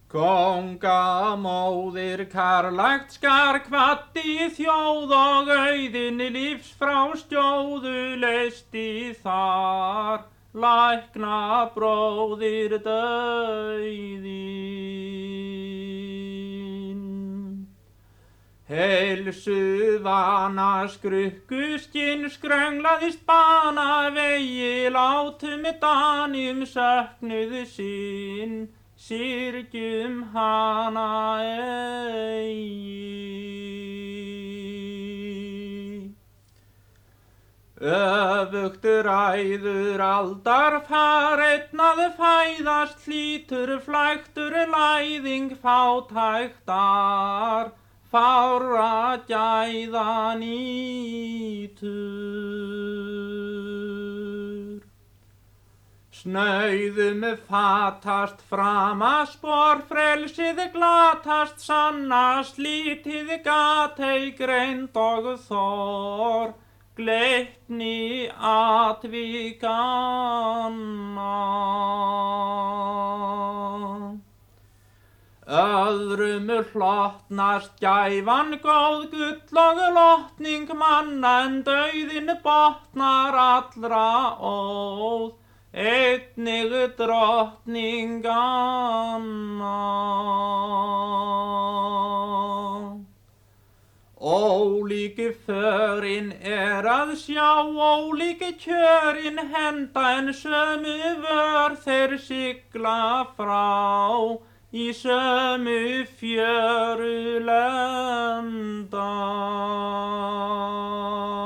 Kóngamóðir karlagt skar kvaddi þjóð og auðinn lífs frá stjóðu leysti þar lækna bróðir dauðinn. Heilsuvana skrukkuskinn skrönglaðist bana vegi látum Danum söknuðu sinn syrgjum hana eigi. Öfugt ræður aldar far einn að fæðast hlýtur flæktur læðing fátæktar fárra gæða nýtur. Snauðum fatast framaspor, frelsið glatast, sanna slítið gat ei greind og þor, glettni atvikanna. Öðrum hlotnast gæfan góð gull og lotning manna en dauðinn botnar allra óð. Einnig drottninganna. Ólíki förin að sjá, ólíki kjörin henda en sömu vör þeir sigla frá, í sömu fjöru lenda.